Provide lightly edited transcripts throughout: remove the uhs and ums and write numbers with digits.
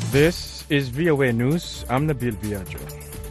This is VOA News. I'm Nabil Biagio.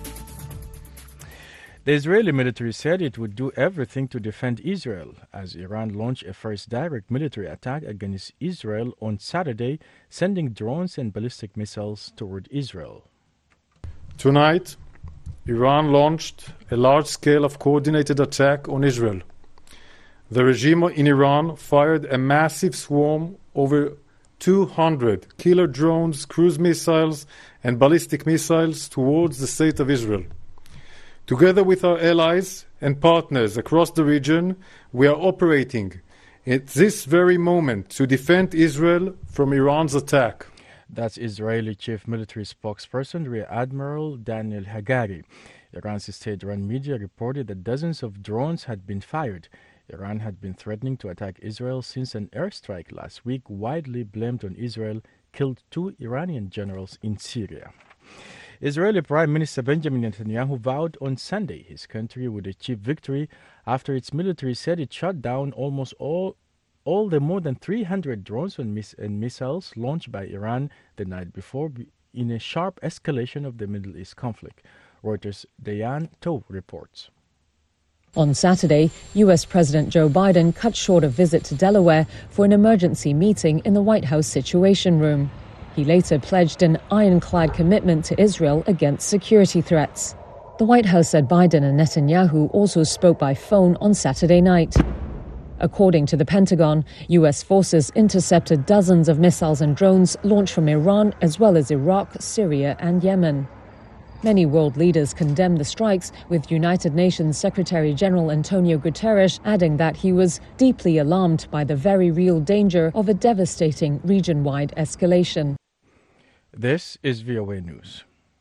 The Israeli military said it would do everything to defend Israel as Iran launched a first direct military attack against Israel on Saturday, sending drones and ballistic missiles toward Israel. Tonight, Iran launched a large-scale of coordinated attack on Israel. The regime in Iran fired a massive swarm over 200 killer drones, cruise missiles, and ballistic missiles towards the state of Israel. Together with our allies and partners across the region, we are operating at this very moment to defend Israel from Iran's attack. That's Israeli Chief Military Spokesperson Rear Admiral Daniel Hagari. Iran's state-run media reported that dozens of drones had been fired. Iran had been threatening to attack Israel since an airstrike last week, widely blamed on Israel, killed 2 Iranian generals in Syria. Israeli Prime Minister Benjamin Netanyahu vowed on Sunday his country would achieve victory after its military said it shot down almost all the more than 300 drones and missiles launched by Iran the night before in a sharp escalation of the Middle East conflict. Reuters' Dayan Tov reports. On Saturday, U.S. President Joe Biden cut short a visit to Delaware for an emergency meeting in the White House Situation Room. He later pledged an ironclad commitment to Israel against security threats. The White House said Biden and Netanyahu also spoke by phone on Saturday night. According to the Pentagon, U.S. forces intercepted dozens of missiles and drones launched from Iran as well as Iraq, Syria and Yemen. Many world leaders condemned the strikes, with United Nations Secretary-General Antonio Guterres adding that he was deeply alarmed by the very real danger of a devastating region-wide escalation. This is VOA News.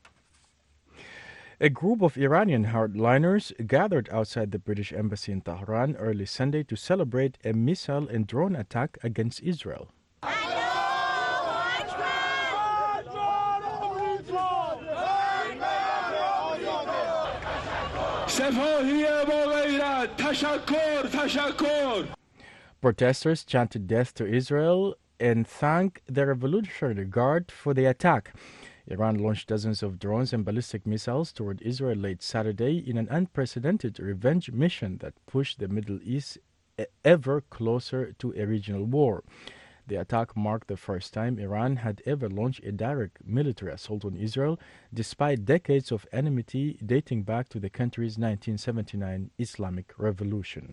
A group of Iranian hardliners gathered outside the British Embassy in Tehran early Sunday to celebrate a missile and drone attack against Israel. Protesters chanted death to Israel and thanked the Revolutionary Guard for the attack. Iran launched dozens of drones and ballistic missiles toward Israel late Saturday in an unprecedented revenge mission that pushed the Middle East ever closer to a regional war. The attack marked the first time Iran had ever launched a direct military assault on Israel, despite decades of enmity dating back to the country's 1979 Islamic Revolution.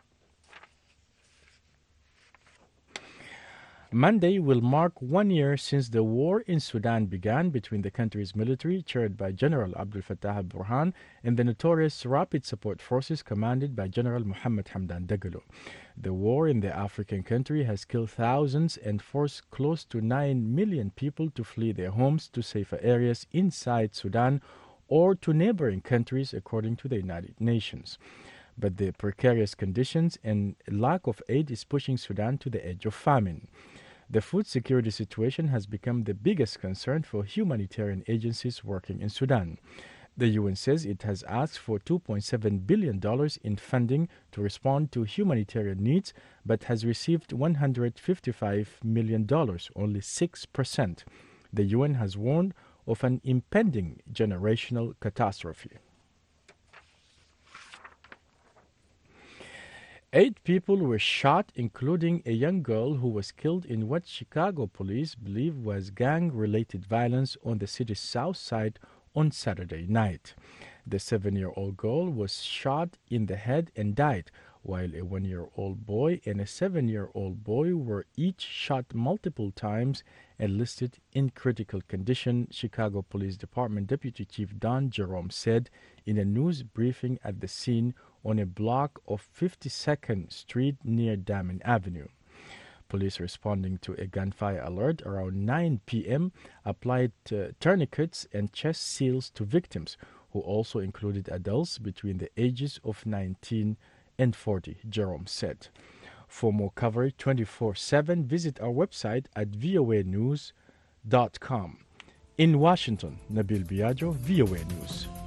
Monday will mark 1 year since the war in Sudan began between the country's military, chaired by General Abdel Fattah al-Burhan, and the notorious Rapid Support Forces commanded by General Mohammed Hamdan Dagalo. The war in the African country has killed thousands and forced close to 9 million people to flee their homes to safer areas inside Sudan or to neighboring countries, according to the United Nations. But the precarious conditions and lack of aid is pushing Sudan to the edge of famine. The food security situation has become the biggest concern for humanitarian agencies working in Sudan. The UN says it has asked for $2.7 billion in funding to respond to humanitarian needs, but has received $155 million, only 6%. The UN has warned of an impending generational catastrophe. 8 people were shot, including a young girl who was killed in what Chicago police believe was gang-related violence on the city's south side on Saturday night. The 7-year-old girl was shot in the head and died, while a 1-year-old boy and a 7-year-old boy were each shot multiple times and listed in critical condition, Chicago Police Department Deputy Chief Don Jerome said in a news briefing at the scene on a block of 52nd Street near Damen Avenue. Police responding to a gunfire alert around 9 p.m. applied tourniquets and chest seals to victims, who also included adults between the ages of 19 and 40, Jerome said. For more coverage 24/7, visit our website at voanews.com. In Washington, Nabil Biagio, VOA News.